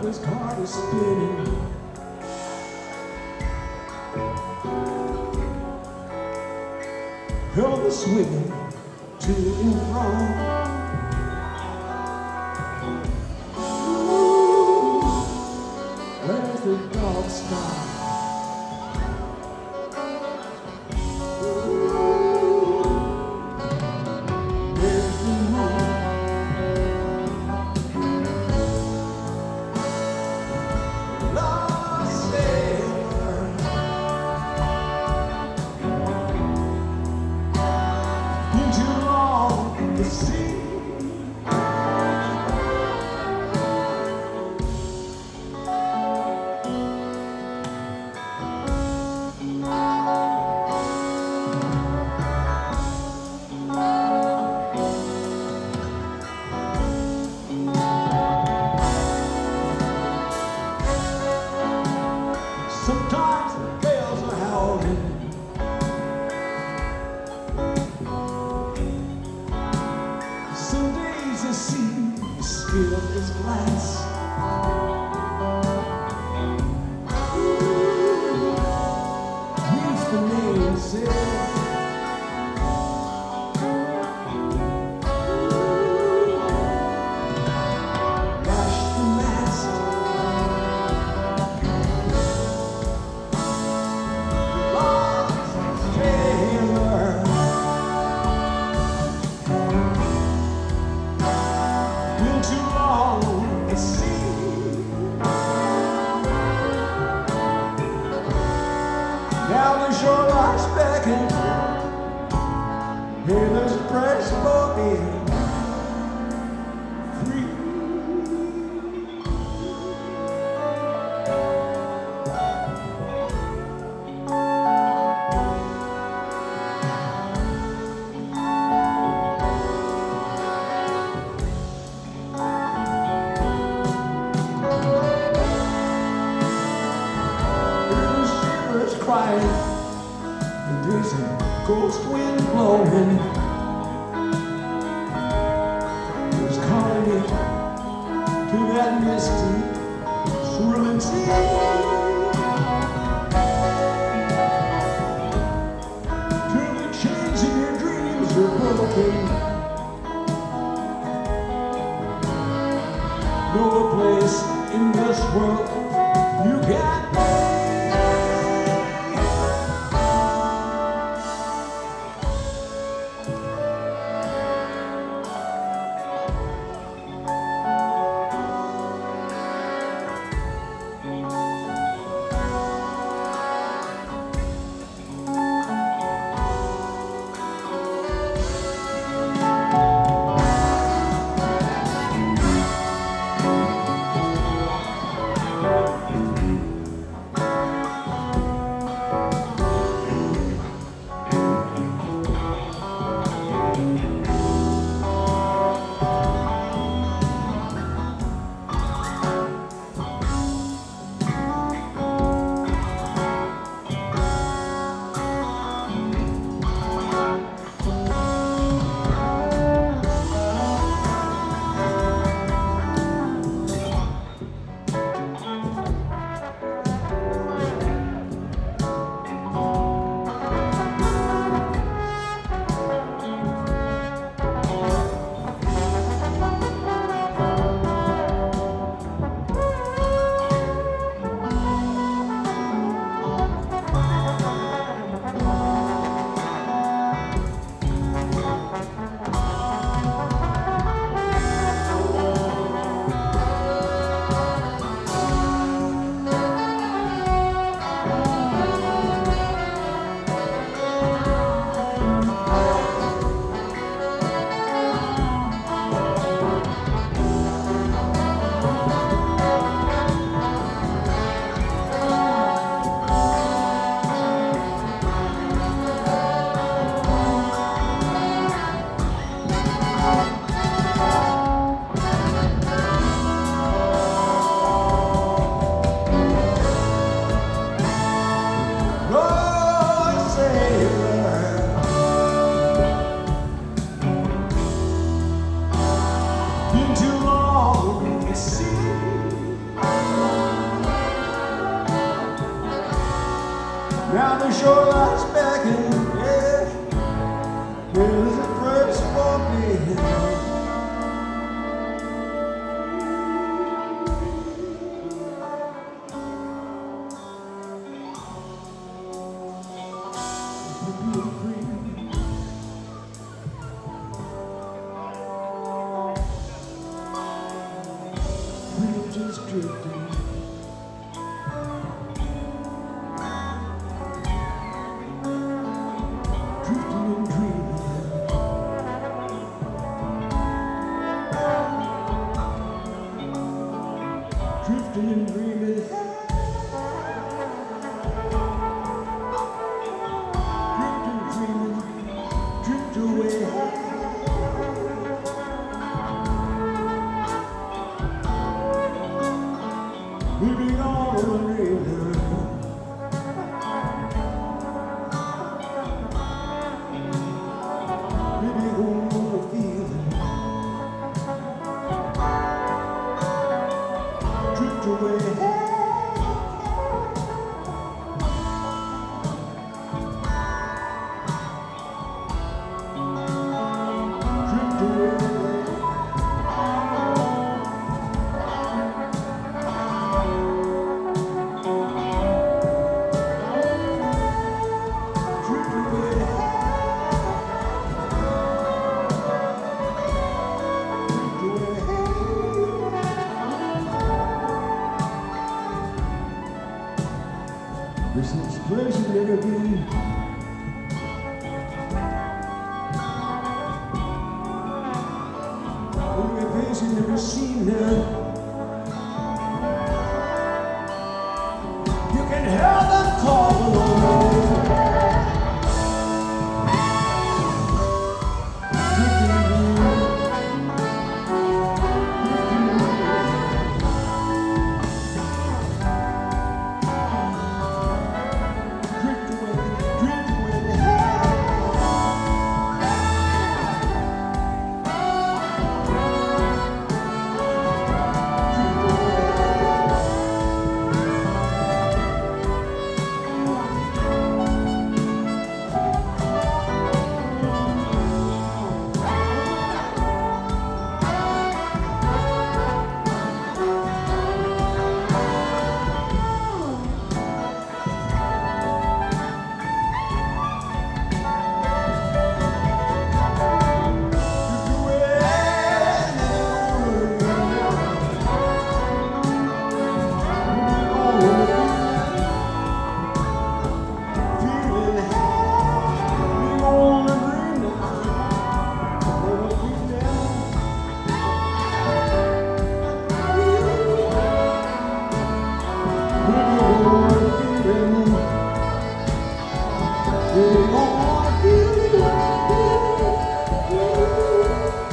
this car is spinning. Held the swinging to and from. Where's the dog star? Where's the moon? Lost sailor. Been too long to see. Sometimes the gales are howling. Some days the sea is still as glass. Reach the mainsail. Lash the mast. Now the shoreline's beckoning. Hey, there's a price for being free. There's shivers crying, and there's a ghost wind blowing. It's calling me to that misty, swirling sea. Till the chains in your dreams are broken. No place in this world you can go. drifting. Drifting and dreaming. Drifting and dreaming. Drifting, dreaming. Drift away. Living on a river. Living on a feeling. Drift away. Drift away. This is place you've never been. Only a place you've never seen now.